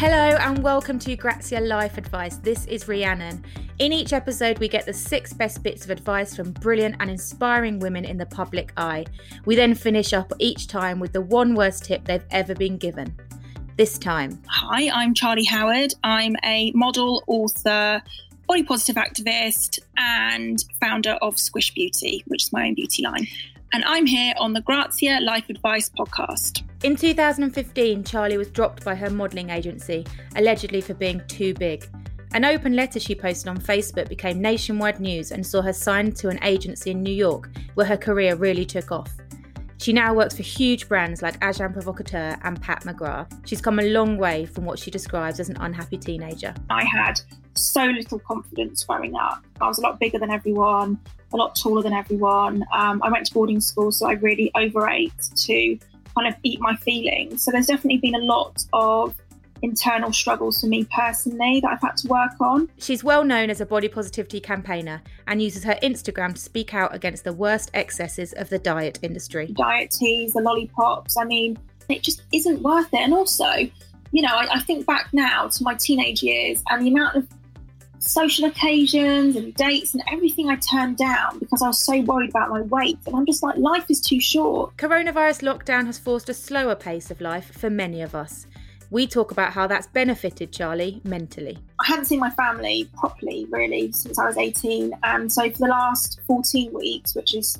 Hello and welcome to Grazia Life Advice. This is Rhiannon. In each episode, we get the 6 best bits of advice from brilliant and inspiring women in the public eye. We then finish up each time with the one worst tip they've ever been given. This time. Hi, I'm Charlie Howard. I'm a model, author, body positive activist and founder of Squish Beauty, which is my own beauty line. And I'm here on the Grazia Life Advice podcast. In 2015, Charlie was dropped by her modelling agency, allegedly for being too big. An open letter she posted on Facebook became nationwide news and saw her signed to an agency in New York, where her career really took off. She now works for huge brands like Agent Provocateur and Pat McGrath. She's come a long way from what she describes as an unhappy teenager. I had so little confidence growing up. I was a lot bigger than everyone, a lot taller than everyone. I went to boarding school, so I really overate to kind of eat my feelings. So there's definitely been a lot of internal struggles for me personally that I've had to work on. She's well known as a body positivity campaigner and uses her Instagram to speak out against the worst excesses of the diet industry. Diet teas, the lollipops, I mean, it just isn't worth it. And also, you know, I think back now to my teenage years and the amount of social occasions and dates and everything I turned down because I was so worried about my weight. And I'm just like, life is too short. Coronavirus lockdown has forced a slower pace of life for many of us. We talk about how that's benefited Charlie mentally. I hadn't seen my family properly, really, since I was 18. And so for the last 14 weeks, which is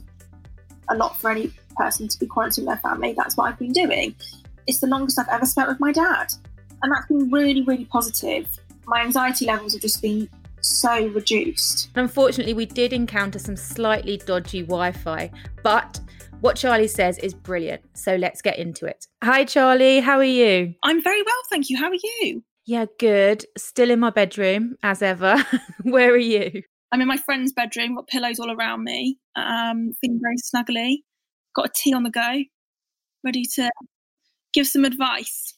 a lot for any person to be quarantined with their family, that's what I've been doing. It's the longest I've ever spent with my dad. And that's been really, really positive. My anxiety levels have just been so reduced. Unfortunately, we did encounter some slightly dodgy Wi-Fi, but what Charlie says is brilliant, so let's get into it. Hi Charlie, how are you? I'm very well, thank you. How are you? Yeah, good. Still in my bedroom, as ever. Where are you? I'm in my friend's bedroom, got pillows all around me, feeling very snuggly, got a tea on the go, ready to give some advice.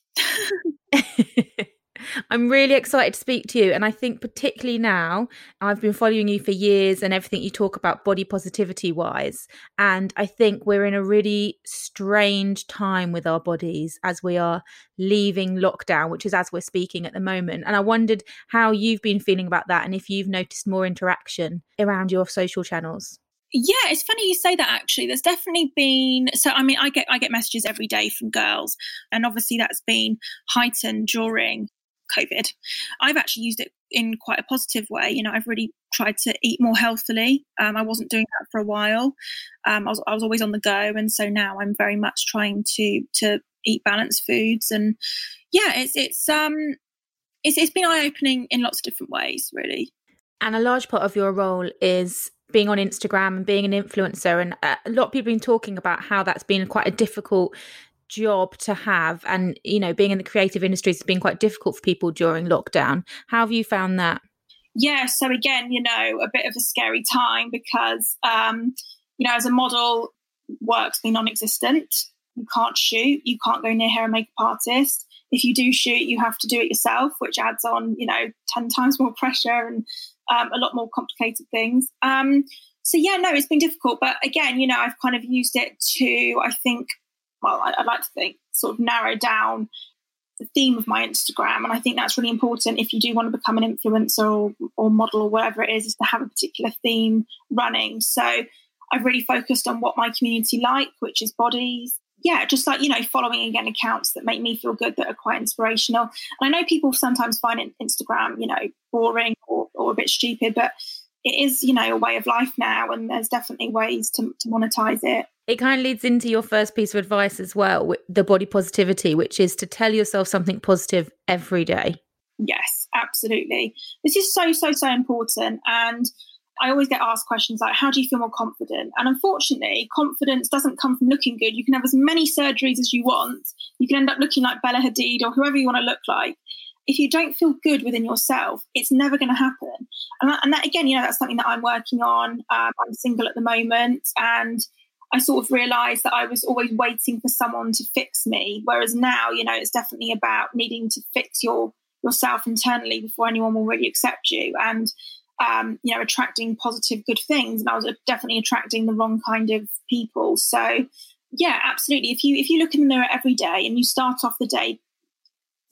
I'm really excited to speak to you, and I think particularly now, I've been following you for years and everything you talk about body positivity wise, and I think we're in a really strange time with our bodies as we are leaving lockdown, which is as we're speaking at the moment. And I wondered how you've been feeling about that and if you've noticed more interaction around your social channels. Yeah, it's funny you say that actually. There's definitely been, so I mean, I get messages every day from girls, and obviously that's been heightened during COVID. I've actually used it in quite a positive way. You know, I've really tried to eat more healthily. I wasn't doing that for a while. I was always on the go, and so now I'm very much trying to eat balanced foods. And yeah, it's been eye-opening in lots of different ways, really. And a large part of your role is being on Instagram and being an influencer, and a lot of people have been talking about how that's been quite a difficult job to have, and you know, being in the creative industries has been quite difficult for people during lockdown. How have you found that? Yeah, so again, you know, a bit of a scary time because you know, as a model, work's been non-existent. You can't shoot, you can't go near hair and makeup artists. If you do shoot, you have to do it yourself, which adds on, you know, 10 times more pressure and a lot more complicated things. So yeah, no, it's been difficult, but again, you know, I've kind of used it to, I think, well, I'd like to think, sort of narrow down the theme of my Instagram. And I think that's really important if you do want to become an influencer or model or whatever it is to have a particular theme running. So I've really focused on what my community like, which is bodies. Yeah, just like, you know, following again accounts that make me feel good, that are quite inspirational. And I know people sometimes find Instagram, you know, boring or a bit stupid, but it is, you know, a way of life now, and there's definitely ways to monetize it. It kind of leads into your first piece of advice as well, the body positivity, which is to tell yourself something positive every day. Yes, absolutely. This is so important. And I always get asked questions like, how do you feel more confident? And unfortunately, confidence doesn't come from looking good. You can have as many surgeries as you want. You can end up looking like Bella Hadid or whoever you want to look like. If you don't feel good within yourself, it's never going to happen. And that, again, you know, that's something that I'm working on. I'm single at the moment, and I sort of realised that I was always waiting for someone to fix me. Whereas now, you know, it's definitely about needing to fix yourself internally before anyone will really accept you. And you know, attracting positive, good things. And I was definitely attracting the wrong kind of people. So yeah, absolutely. If you look in the mirror every day and you start off the day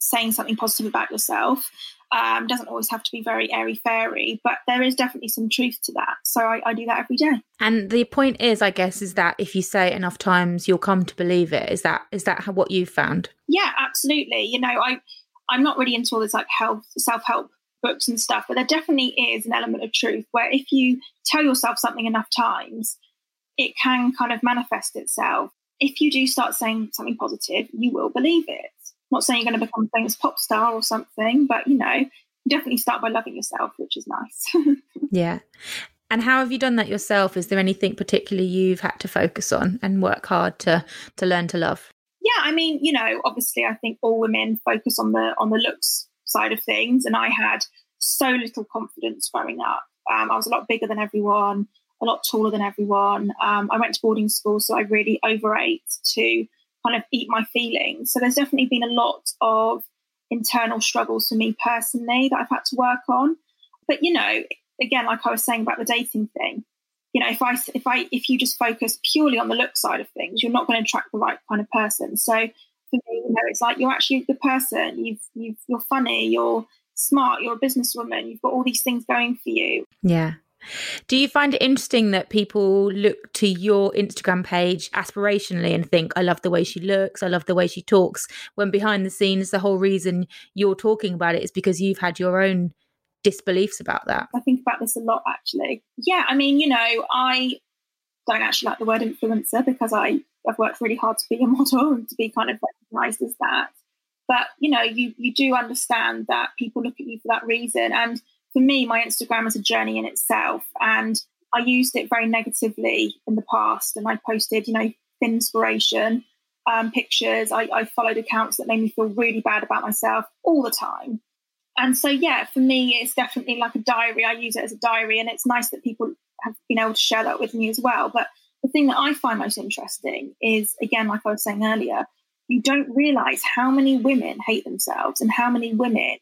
saying something positive about yourself. Doesn't always have to be very airy-fairy, but there is definitely some truth to that. So I do that every day. And the point is, I guess, is that if you say it enough times, you'll come to believe it. Is that what you've found? Yeah, absolutely. You know, I'm not really into all this like self-help books and stuff, but there definitely is an element of truth where if you tell yourself something enough times, it can kind of manifest itself. If you do start saying something positive, you will believe it. I'm not saying you're going to become a famous pop star or something, but, you know, definitely start by loving yourself, which is nice. Yeah. And how have you done that yourself? Is there anything particularly you've had to focus on and work hard to learn to love? Yeah, I mean, you know, obviously I think all women focus on the looks side of things, and I had so little confidence growing up. I was a lot bigger than everyone, a lot taller than everyone. I went to boarding school, so I really overate to kind of eat my feelings. So there's definitely been a lot of internal struggles for me personally that I've had to work on. But, you know, again, like I was saying about the dating thing, you know, if you just focus purely on the look side of things, you're not going to attract the right kind of person. So for me, you know, it's like you're actually a good person. You're funny, you're smart, you're a businesswoman, you've got all these things going for you. Yeah. Do you find it interesting that people look to your Instagram page aspirationally and think, I love the way she looks, I love the way she talks, when behind the scenes, the whole reason you're talking about it is because you've had your own disbeliefs about that? I think about this a lot, actually. Yeah, I mean, you know, I don't actually like the word influencer because I've worked really hard to be a model and to be kind of recognised as that. But, you know, you do understand that people look at you for that reason. And for me, my Instagram is a journey in itself. And I used it very negatively in the past. And I posted, you know, thin inspiration pictures. I followed accounts that made me feel really bad about myself all the time. And so, yeah, for me, it's definitely like a diary. I use it as a diary. And it's nice that people have been able to share that with me as well. But the thing that I find most interesting is, again, like I was saying earlier, you don't realise how many women hate themselves and how many women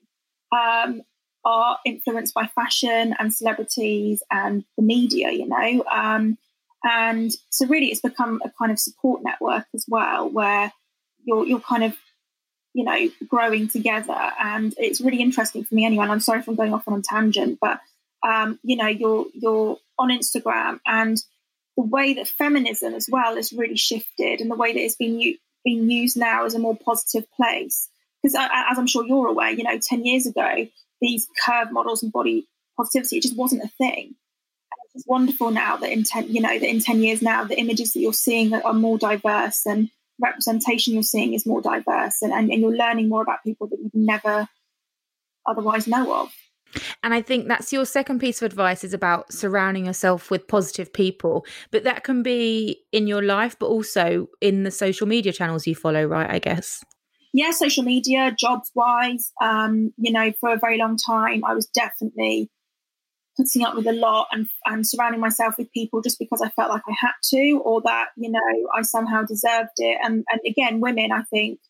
are influenced by fashion and celebrities and the media, you know. And so really it's become a kind of support network as well, where you're kind of, you know, growing together. And it's really interesting for me anyway. And I'm sorry if I'm going off on a tangent, but, you know, you're on Instagram, and the way that feminism as well has really shifted, and the way that it's been used now as a more positive place. Because as I'm sure you're aware, you know, 10 years ago, these curve models and body positivity, it just wasn't a thing. And it's wonderful now that in 10 years now, the images that you're seeing are more diverse, and representation you're seeing is more diverse, and you're learning more about people that you'd never otherwise know of. And I think that's your second piece of advice, is about surrounding yourself with positive people. But that can be in your life, but also in the social media channels you follow, right, I guess? Yeah, social media, jobs-wise, you know, for a very long time, I was definitely putting up with a lot and surrounding myself with people just because I felt like I had to, or that, you know, I somehow deserved it. And again, women, I think,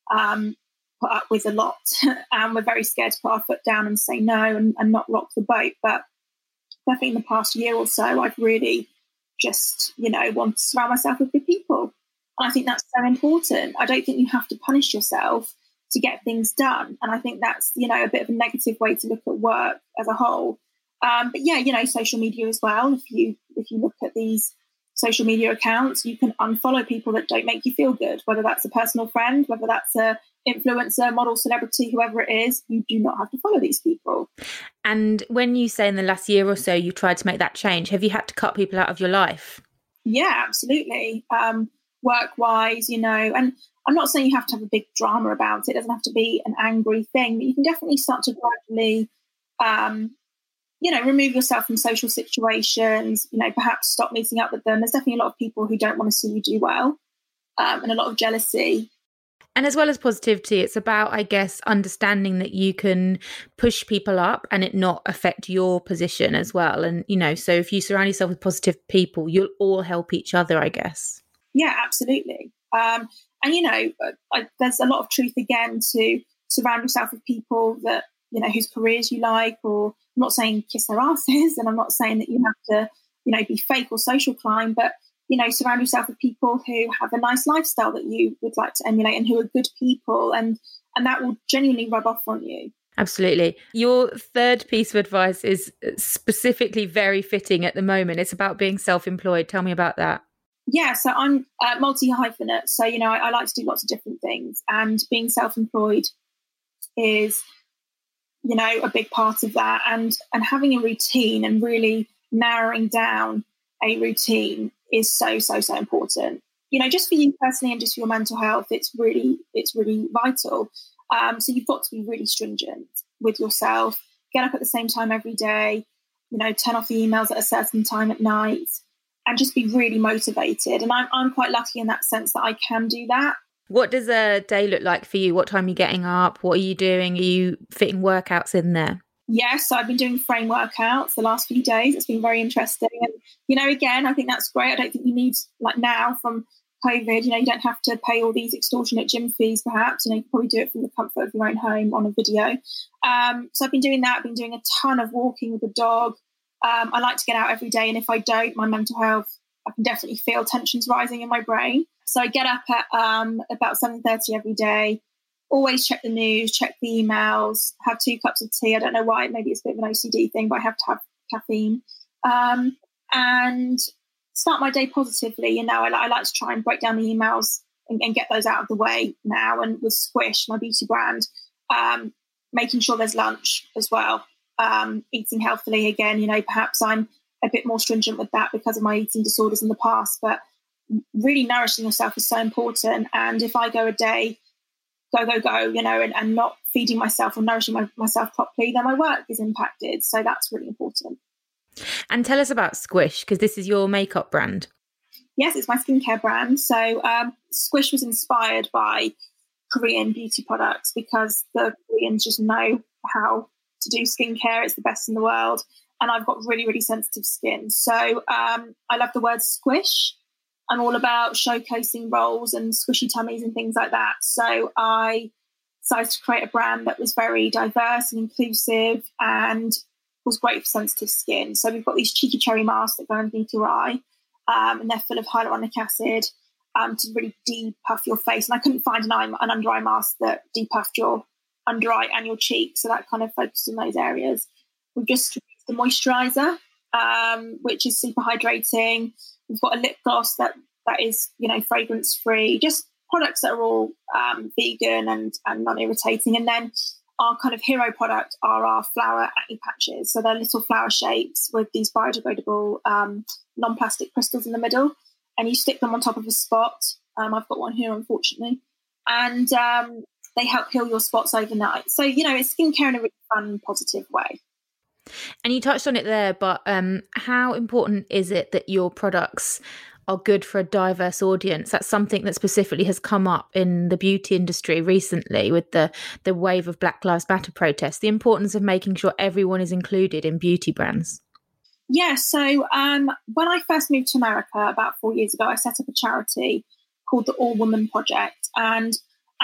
put up with a lot. And we're very scared to put our foot down and say no and not rock the boat. But definitely in the past year or so, I've really just, you know, wanted to surround myself with good people. And I think that's so important. I don't think you have to punish yourself to get things done. And I think that's, you know, a bit of a negative way to look at work as a whole. But yeah, you know, social media as well. If you look at these social media accounts, you can unfollow people that don't make you feel good, whether that's a personal friend, whether that's a influencer, model, celebrity, whoever it is. You do not have to follow these people. And when you say in the last year or so you tried to make that change, have you had to cut people out of your life? Yeah, absolutely. Work-wise, you know, and I'm not saying you have to have a big drama about it. It doesn't have to be an angry thing, but you can definitely start to gradually, you know, remove yourself from social situations, you know, perhaps stop meeting up with them. There's definitely a lot of people who don't want to see you do well, and a lot of jealousy. And as well as positivity, it's about, I guess, understanding that you can push people up and it not affect your position as well. And, you know, so if you surround yourself with positive people, you'll all help each other, I guess. Yeah, absolutely. And, you know, there's a lot of truth, again, to surround yourself with people that, you know, whose careers you like, or I'm not saying kiss their asses, and I'm not saying that you have to, you know, be fake or social climb, but, you know, surround yourself with people who have a nice lifestyle that you would like to emulate and who are good people, and and that will genuinely rub off on you. Absolutely. Your third piece of advice is specifically very fitting at the moment. It's about being self-employed. Tell me about that. Yeah, so I'm multi-hyphenate. So, I like to do lots of different things, and being self-employed is, a big part of that. And having a routine and really narrowing down a routine is so, so, so important. Just for you personally and just for your mental health, it's really vital. So you've got to be really stringent with yourself. Get up at the same time every day. Turn off the emails at a certain time at night, and just be really motivated. And I'm quite lucky in that sense that I can do that. What does a day look like for you? What time are you getting up? What are you doing? Are you fitting workouts in there? Yes, so I've been doing frame workouts the last few days. It's been very interesting. And, again, I think that's great. I don't think you need, like now from COVID, you don't have to pay all these extortionate gym fees, perhaps. You can probably do it from the comfort of your own home on a video. So I've been doing that. I've been doing a ton of walking with the dog. I like to get out every day. And if I don't, my mental health, I can definitely feel tensions rising in my brain. So I get up at about 7:30 every day, always check the news, check the emails, have 2 cups of tea. I don't know why, maybe it's a bit of an OCD thing, but I have to have caffeine. And start my day positively. I like to try and break down the emails and get those out of the way now. And with Squish, my beauty brand, making sure there's lunch as well, eating healthily again. Perhaps I'm a bit more stringent with that because of my eating disorders in the past, but really nourishing yourself is so important. And if I go a day, go, and not feeding myself or nourishing myself properly, then my work is impacted. So that's really important. And tell us about Squish, because this is your makeup brand. Yes, it's my skincare brand. So Squish was inspired by Korean beauty products because the Koreans just know how to do skincare. It's the best in the world. And I've got really, really sensitive skin. So I love the word squish. I'm all about showcasing rolls and squishy tummies and things like that. So I decided to create a brand that was very diverse and inclusive and was great for sensitive skin. So we've got these cheeky cherry masks that go underneath your eye, and they're full of hyaluronic acid to really depuff your face. And I couldn't find an under eye mask that depuffed your under eye and your cheek, so that kind of focused on those areas. We've just released the moisturizer, which is super hydrating. We've got a lip gloss that is, fragrance free, just products that are all vegan and non-irritating. And then our kind of hero product are our flower acne patches. So they're little flower shapes with these biodegradable non-plastic crystals in the middle, and you stick them on top of a spot. I've got one here, unfortunately, and they help heal your spots overnight. So, it's skincare in a really fun, positive way. And you touched on it there, but how important is it that your products are good for a diverse audience? That's something that specifically has come up in the beauty industry recently with the wave of Black Lives Matter protests, the importance of making sure everyone is included in beauty brands. Yeah, so when I first moved to America about 4 years ago, I set up a charity called the All Woman Project. And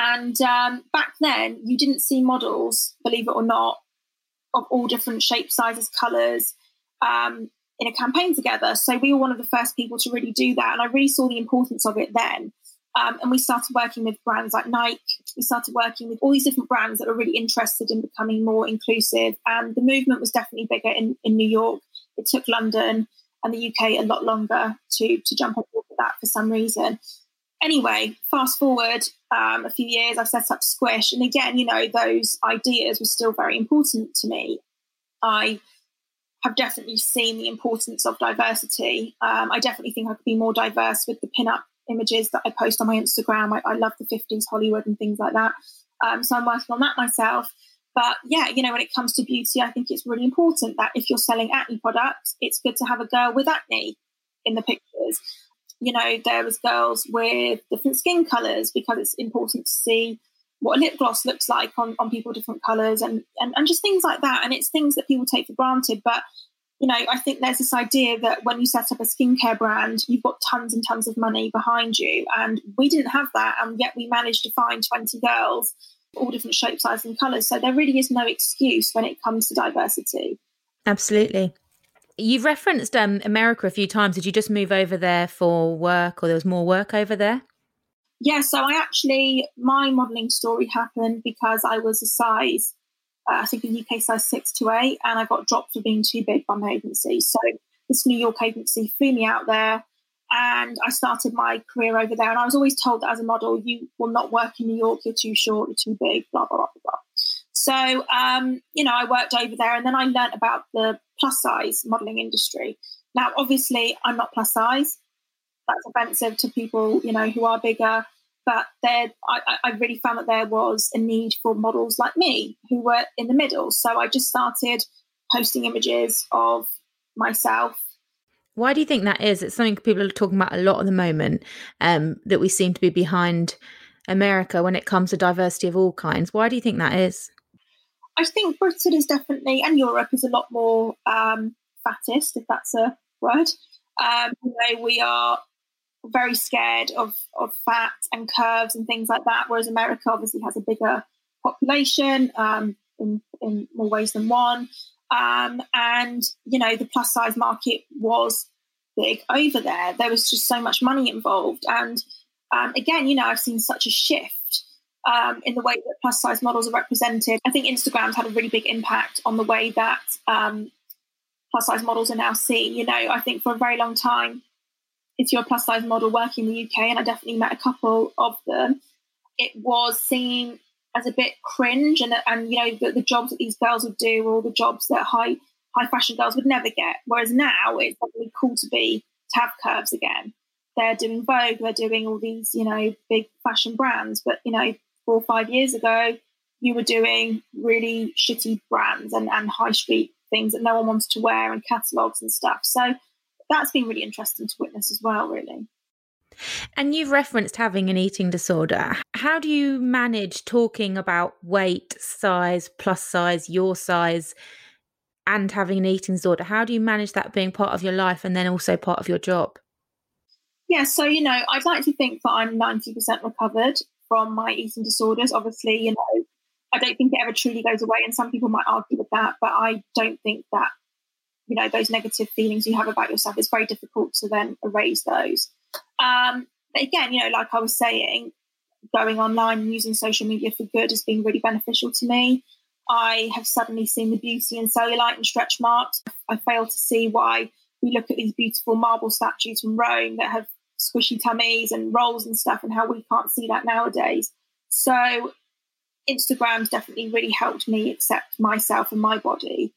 back then, you didn't see models, believe it or not, of all different shapes, sizes, colours, in a campaign together. So we were one of the first people to really do that. And I really saw the importance of it then. And we started working with brands like Nike. We started working with all these different brands that were really interested in becoming more inclusive. And the movement was definitely bigger in New York. It took London and the UK a lot longer to jump on board with that for some reason. Anyway, fast forward a few years, I set up Squish. And again, those ideas were still very important to me. I have definitely seen the importance of diversity. I definitely think I could be more diverse with the pin-up images that I post on my Instagram. I love the 50s Hollywood and things like that. So I'm working on that myself. But yeah, when it comes to beauty, I think it's really important that if you're selling acne products, it's good to have a girl with acne in the pictures. There was girls with different skin colours because it's important to see what a lip gloss looks like on people, different colours and just things like that. And it's things that people take for granted. But, I think there's this idea that when you set up a skincare brand, you've got tons and tons of money behind you. And we didn't have that. And yet we managed to find 20 girls, all different shapes, sizes and colours. So there really is no excuse when it comes to diversity. Absolutely. You've referenced America a few times. Did you just move over there for work, or there was more work over there? Yeah, so my modelling story happened because I was a size, I think in the UK size 6 to 8, and I got dropped for being too big by my agency. So this New York agency flew me out there, and I started my career over there. And I was always told that as a model, you will not work in New York, you're too short, you're too big, blah, blah, blah, blah. So, I worked over there, and then I learnt about the plus size modelling industry. Now, obviously, I'm not plus size. That's offensive to people, who are bigger. But I really found that there was a need for models like me who were in the middle. So I just started posting images of myself. Why do you think that is? It's something people are talking about a lot at the moment, that we seem to be behind America when it comes to diversity of all kinds. Why do you think that is? I think Britain is definitely, and Europe is a lot more fattest, if that's a word. We are very scared of fat and curves and things like that, whereas America obviously has a bigger population in more ways than one. And, the plus size market was big over there. There was just so much money involved. And again, I've seen such a shift in the way that plus size models are represented. I think Instagram's had a really big impact on the way that plus size models are now seen. I think for a very long time, if you're a plus size model working in the UK, and I definitely met a couple of them, it was seen as a bit cringe, and the jobs that these girls would do, or the jobs that high fashion girls would never get. Whereas now it's really cool to have curves again. They're doing Vogue, they're doing all these big fashion brands, but 4 or 5 years ago you were doing really shitty brands and high street things that no one wants to wear, and catalogs and stuff. So that's been really interesting to witness as well, really. And you've referenced having an eating disorder. How do you manage talking about weight, size, plus size, your size, and having an eating disorder? How do you manage that being part of your life and then also part of your job? Yeah, so, I'd like to think that I'm 90% recovered from my eating disorders. Obviously, I don't think it ever truly goes away, and some people might argue with that, but I don't think that those negative feelings you have about yourself, it's very difficult to then erase those. But again, like I was saying, going online and using social media for good has been really beneficial to me. I have suddenly seen the beauty in cellulite and stretch marks. I fail to see why we look at these beautiful marble statues from Rome that have squishy tummies and rolls and stuff, and how we can't see that nowadays. So Instagram's definitely really helped me accept myself and my body.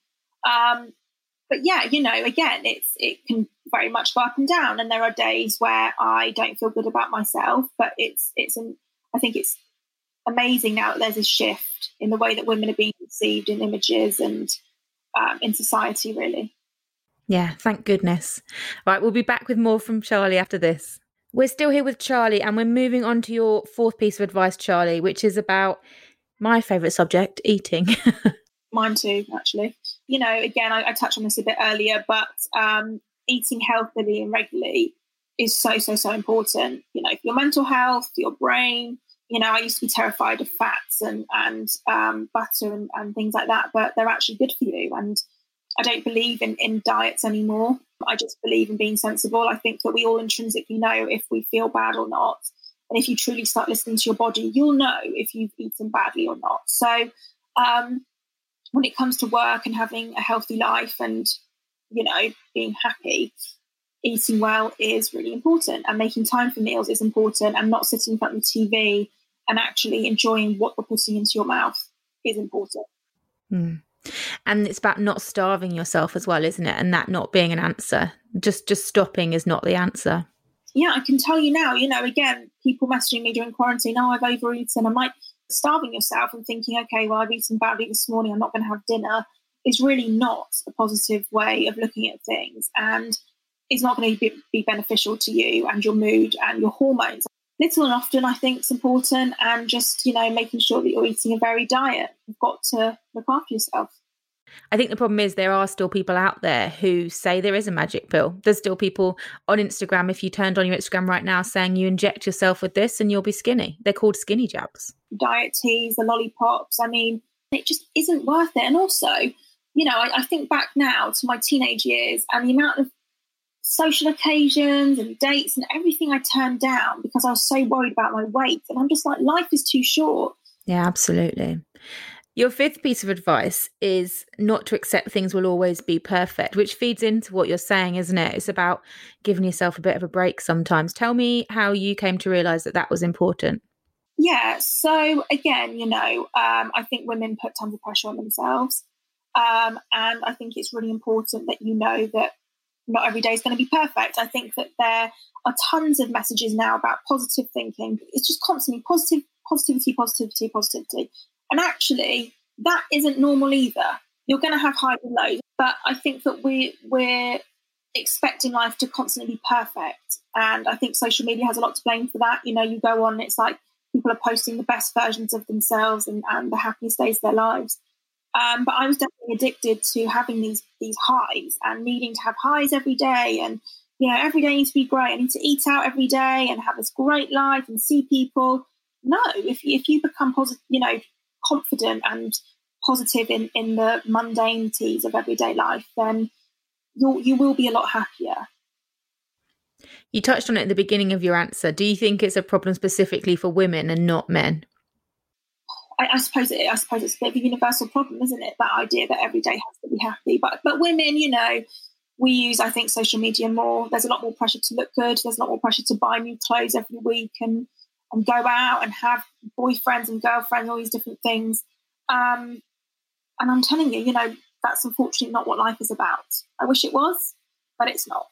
But yeah, again, it can very much go up and down, and there are days where I don't feel good about myself. But I think it's amazing now that there's a shift in the way that women are being perceived in images and in society, really. Yeah, thank goodness. Right, we'll be back with more from Charlie after this. We're still here with Charlie, and we're moving on to your fourth piece of advice, Charlie, which is about my favourite subject, eating. Mine too, actually. Again, I touched on this a bit earlier, but eating healthily and regularly is so, so, so important, for your mental health, for your brain. I used to be terrified of fats and butter and things like that, but they're actually good for you. And I don't believe in diets anymore. I just believe in being sensible. I think that we all intrinsically know if we feel bad or not. And if you truly start listening to your body, you'll know if you've eaten badly or not. So when it comes to work and having a healthy life and, being happy, eating well is really important, and making time for meals is important, and not sitting in front of the TV and actually enjoying what you're putting into your mouth is important. And it's about not starving yourself as well, isn't it? And that not being an answer. Just stopping is not the answer. Yeah, I can tell you now, again, people messaging me during quarantine, I've overeaten. I'm like, starving yourself and thinking, okay, well, I've eaten badly this morning, I'm not going to have dinner, is really not a positive way of looking at things, and it's not going to be beneficial to you and your mood and your hormones. Little and often, I think, is important, and just, making sure that you're eating a varied diet. You've got to look after yourself. I think the problem is there are still people out there who say there is a magic pill. There's still people on Instagram, if you turned on your Instagram right now, saying you inject yourself with this and you'll be skinny. They're called skinny jabs. Diet teas, the lollipops, it just isn't worth it. And also, I think back now to my teenage years and the amount of social occasions and dates and everything I turned down because I was so worried about my weight. And I'm just like, life is too short. Yeah, absolutely. Your fifth piece of advice is not to accept things will always be perfect, which feeds into what you're saying, isn't it? It's about giving yourself a bit of a break sometimes. Tell me how you came to realise that that was important. Yeah. So again, I think women put tons of pressure on themselves. And I think it's really important that you know that not every day is going to be perfect. I think that there are tons of messages now about positive thinking. It's just constantly positivity. And actually, that isn't normal either. You're going to have highs and lows. But I think that we're expecting life to constantly be perfect. And I think social media has a lot to blame for that. You go on, it's like people are posting the best versions of themselves and the happiest days of their lives. But I was definitely addicted to having these highs and needing to have highs every day. And, every day needs to be great. I need to eat out every day and have this great life and see people. No, if you become positive, confident and positive in the mundanities of everyday life, then you will be a lot happier. You touched on it at the beginning of your answer. Do you think it's a problem specifically for women and not men? I suppose it's a bit of a universal problem, isn't it? That idea that every day has to be happy. But women, we use, I think, social media more. There's a lot more pressure to look good. There's a lot more pressure to buy new clothes every week and go out and have boyfriends and girlfriends, all these different things. And I'm telling you, that's unfortunately not what life is about. I wish it was, but it's not.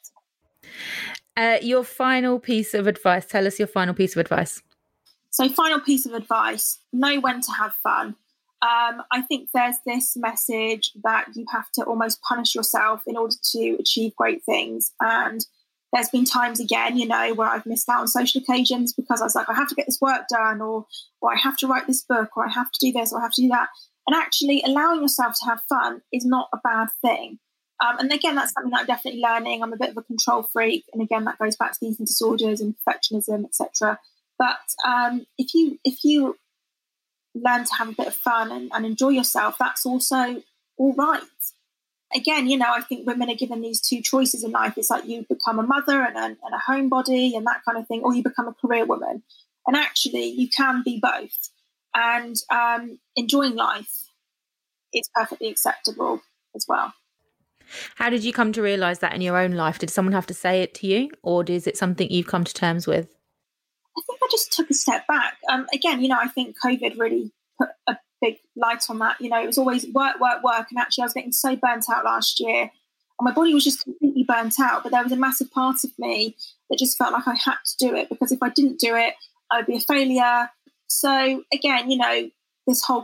Your final piece of advice. Tell us your final piece of advice. So final piece of advice, know when to have fun. I think there's this message that you have to almost punish yourself in order to achieve great things. And there's been times again, where I've missed out on social occasions because I was like, I have to get this work done, or I have to write this book, or I have to do this, or I have to do that. And actually allowing yourself to have fun is not a bad thing. And again, that's something that I'm definitely learning. I'm a bit of a control freak. And again, that goes back to the eating disorders and perfectionism, etc. But if you learn to have a bit of fun and enjoy yourself, that's also all right. Again, I think women are given these two choices in life. It's like you become a mother and a homebody and that kind of thing, or you become a career woman. And actually, you can be both. And enjoying life is perfectly acceptable as well. How did you come to realise that in your own life? Did someone have to say it to you, or is it something you've come to terms with? I think I just took a step back. Again, I think COVID really put a big light on that. It was always work. And actually I was getting so burnt out last year and my body was just completely burnt out. But there was a massive part of me that just felt like I had to do it because if I didn't do it, I would be a failure. So again, this whole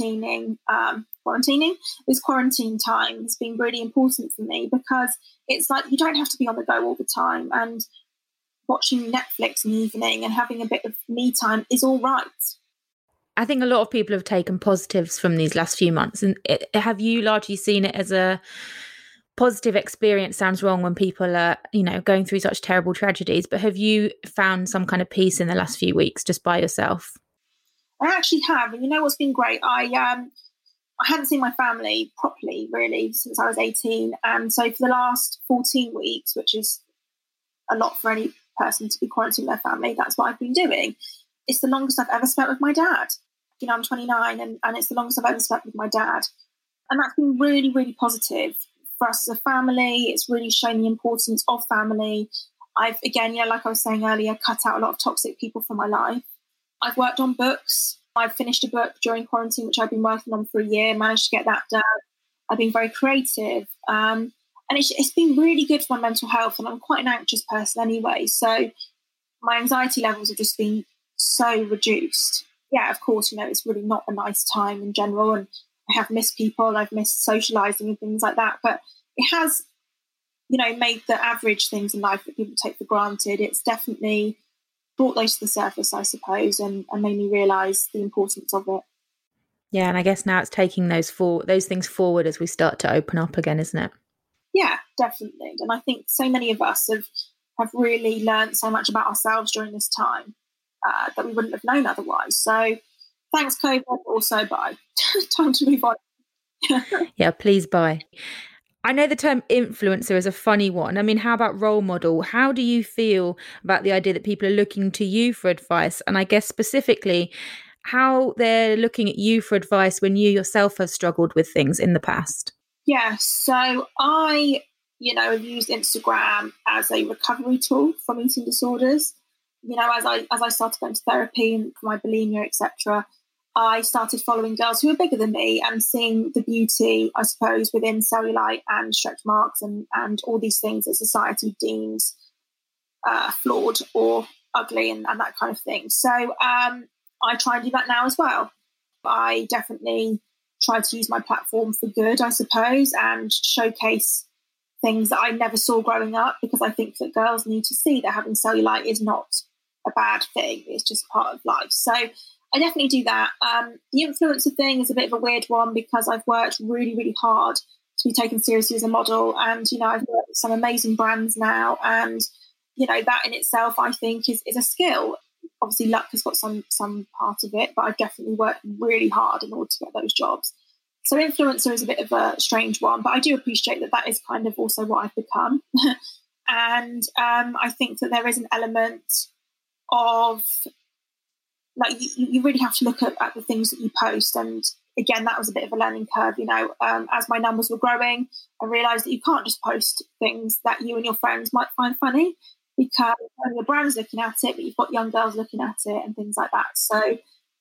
this quarantine time has been really important for me because it's like you don't have to be on the go all the time, and watching Netflix in the evening and having a bit of me time is all right. I think a lot of people have taken positives from these last few months. And have you largely seen it as a positive experience? Sounds wrong when people are, going through such terrible tragedies, but have you found some kind of peace in the last few weeks just by yourself? I actually have. And what's been great? I hadn't seen my family properly, really, since I was 18. And so for the last 14 weeks, which is a lot for any person to be quarantined with their family, that's what I've been doing. It's the longest I've ever spent with my dad. I'm 29 and it's the longest I've ever spent with my dad. And that's been really, really positive for us as a family. It's really shown the importance of family. I've, again, like I was saying earlier, cut out a lot of toxic people from my life. I've worked on books. I've finished a book during quarantine, which I've been working on for a year, managed to get that done. I've been very creative. And it's been really good for my mental health. And I'm quite an anxious person anyway. So my anxiety levels have just been so reduced. Yeah, of course, it's really not a nice time in general. And I have missed people. I've missed socialising and things like that. But it has, made the average things in life that people take for granted. It's definitely brought those to the surface, I suppose, and made me realise the importance of it. Yeah, and I guess now it's taking those things forward as we start to open up again, isn't it? Yeah, definitely. And I think so many of us have really learned so much about ourselves during this time that we wouldn't have known otherwise. So thanks, COVID. Also, bye. Time to move on. Yeah, please bye. I know the term influencer is a funny one. I mean, how about role model? How do you feel about the idea that people are looking to you for advice? And I guess specifically, how they're looking at you for advice when you yourself have struggled with things in the past? Yeah, so I, have used Instagram as a recovery tool from eating disorders. As I started going to therapy and for my bulimia, etc., I started following girls who were bigger than me and seeing the beauty, I suppose, within cellulite and stretch marks and all these things that society deems flawed or ugly and that kind of thing. So I try and do that now as well. I definitely try to use my platform for good, I suppose, and showcase things that I never saw growing up, because I think that girls need to see that having cellulite is not a bad thing. It's just part of life. So I definitely do that. The influencer thing is a bit of a weird one because I've worked really, really hard to be taken seriously as a model. And, I've worked with some amazing brands now. And, that in itself, I think, is a skill. Obviously, luck has got some part of it, but I've definitely worked really hard in order to get those jobs. So influencer is a bit of a strange one, but I do appreciate that is kind of also what I've become. And I think that there is an element of, like, you really have to look at the things that you post. And again, that was a bit of a learning curve. As my numbers were growing, I realised that you can't just post things that you and your friends might find funny, because your brand's looking at it, but you've got young girls looking at it and things like that. So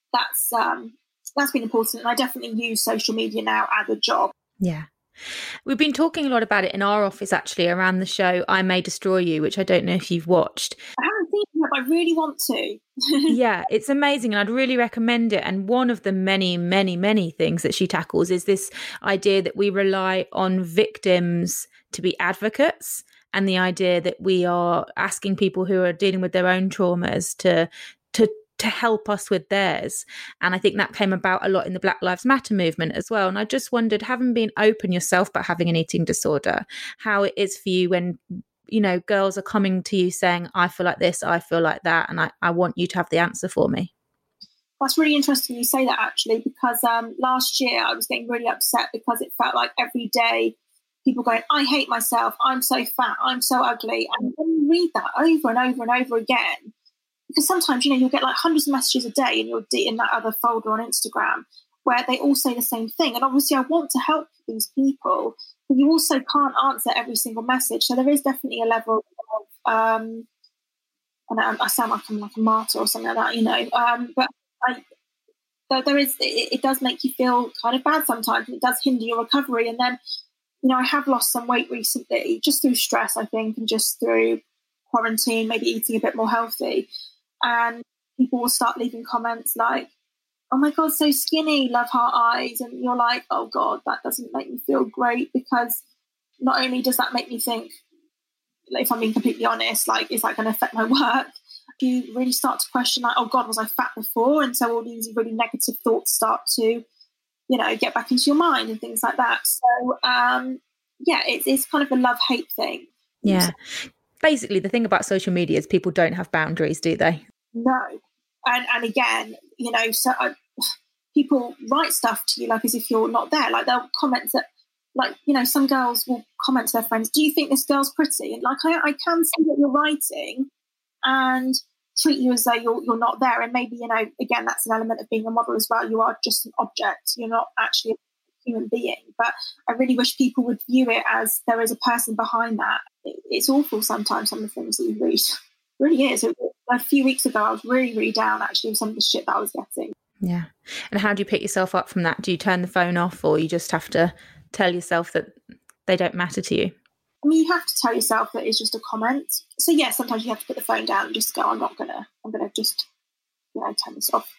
that's been important. And I definitely use social media now as a job. Yeah. We've been talking a lot about it in our office, actually, around the show I May Destroy You, which I don't know if you've watched. I haven't seen it, but I really want to. Yeah, it's amazing, and I'd really recommend it. And one of the many, many, many things that she tackles is this idea that we rely on victims to be advocates, and the idea that we are asking people who are dealing with their own traumas to help us with theirs. And I think that came about a lot in the Black Lives Matter movement as well. And I just wondered, having been open yourself about having an eating disorder, how it is for you when, girls are coming to you saying, I feel like this, I feel like that, and I want you to have the answer for me. That's really interesting you say that, actually, because last year I was getting really upset because it felt like every day people going, I hate myself, I'm so fat, I'm so ugly. And when you read that over and over and over again, because sometimes, you'll get like hundreds of messages a day in that other folder on Instagram where they all say the same thing. And obviously I want to help these people, but you also can't answer every single message. So there is definitely a level of, and I sound like I'm like a martyr or something like that, but it does make you feel kind of bad sometimes. It does hinder your recovery. And then, I have lost some weight recently, just through stress, I think, and just through quarantine, maybe eating a bit more healthy. And people will start leaving comments like, oh my God, so skinny, love heart eyes. And you're like, oh God, that doesn't make me feel great, because not only does that make me think, if I'm being completely honest, like, is that going to affect my work? You really start to question, like, oh God, was I fat before? And so all these really negative thoughts start to, get back into your mind and things like that. So, it's kind of a love-hate thing. Yeah. Basically, the thing about social media is people don't have boundaries, do they? No. And again, so people write stuff to you like as if you're not there. Like, they'll comment that, like, some girls will comment to their friends, do you think this girl's pretty? And like, I can see what you're writing and treat you as though you're not there. And maybe, again, that's an element of being a model as well. You are just an object. You're not actually a human being. But I really wish people would view it as there is a person behind that. It's awful sometimes, some of the things that you read. It really is. A few weeks ago, I was really, really down, actually, with some of the shit that I was getting. Yeah. And how do you pick yourself up from that? Do you turn the phone off, or you just have to tell yourself that they don't matter to you? I mean, you have to tell yourself that it's just a comment. So yeah, sometimes you have to put the phone down and just go, I'm gonna just, turn this off.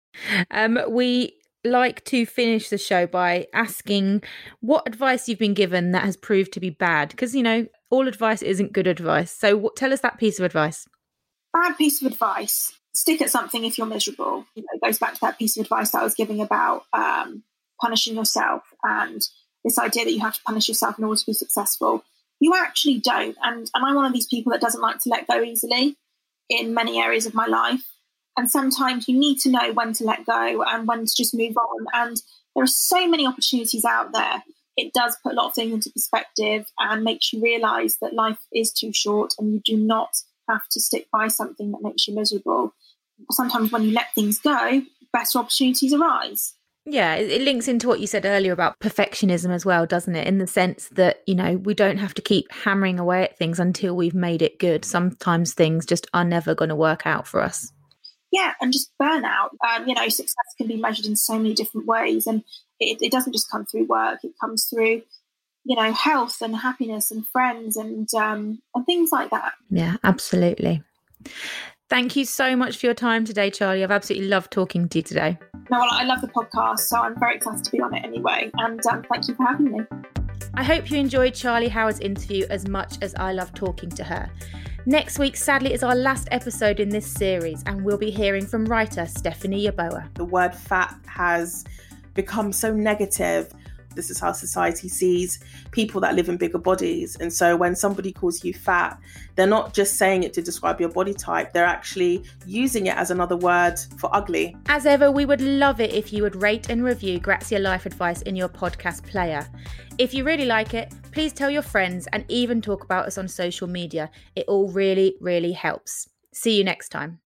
We like to finish the show by asking what advice you've been given that has proved to be bad, because all advice isn't good advice. So tell us that piece of advice. Bad piece of advice: stick at something if you're miserable. It goes back to that piece of advice that I was giving about punishing yourself, and this idea that you have to punish yourself in order to be successful. You actually don't. And I'm one of these people that doesn't like to let go easily in many areas of my life. And sometimes you need to know when to let go and when to just move on. And there are so many opportunities out there. it does put a lot of things into perspective and makes you realise that life is too short and you do not have to stick by something that makes you miserable. Sometimes when you let things go, better opportunities arise. Yeah, it links into what you said earlier about perfectionism as well, doesn't it? In the sense that, we don't have to keep hammering away at things until we've made it good. Sometimes things just are never going to work out for us. Yeah, and just burnout. Success can be measured in so many different ways, and it doesn't just come through work. It comes through, health and happiness and friends and things like that. Yeah, absolutely. Thank you so much for your time today, Charlie. I've absolutely loved talking to you today. No, well, I love the podcast, so I'm very excited to be on it anyway. And thank you for having me. I hope you enjoyed Charlie Howard's interview as much as I love talking to her. Next week, sadly, is our last episode in this series, and we'll be hearing from writer Stephanie Yeboah. The word fat has become so negative. This is how society sees people that live in bigger bodies. And so when somebody calls you fat, they're not just saying it to describe your body type. They're actually using it as another word for ugly. As ever, we would love it if you would rate and review Grazia Life Advice in your podcast player. If you really like it, please tell your friends and even talk about us on social media. It all really, really helps. See you next time.